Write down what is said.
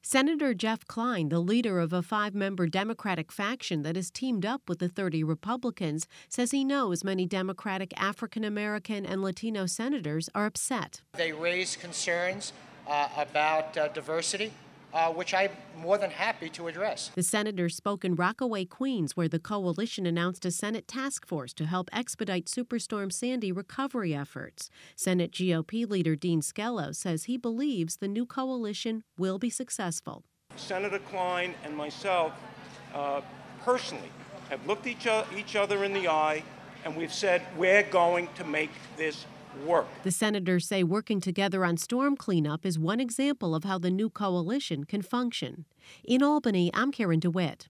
Senator Jeff Kline, the leader of a five-member Democratic faction that has teamed up with the 30 Republicans, says he knows many Democratic African American and Latino senators are upset. They raise concerns about diversity, which I'm more than happy to address. The senators spoke in Rockaway, Queens, where the coalition announced a Senate task force to help expedite Superstorm Sandy recovery efforts. Senate GOP leader Dean Skello says he believes the new coalition will be successful. Senator Kline and myself personally have looked each other in the eye, and we've said we're going to make this work. The senators say working together on storm cleanup is one example of how the new coalition can function. In Albany, I'm Karen DeWitt.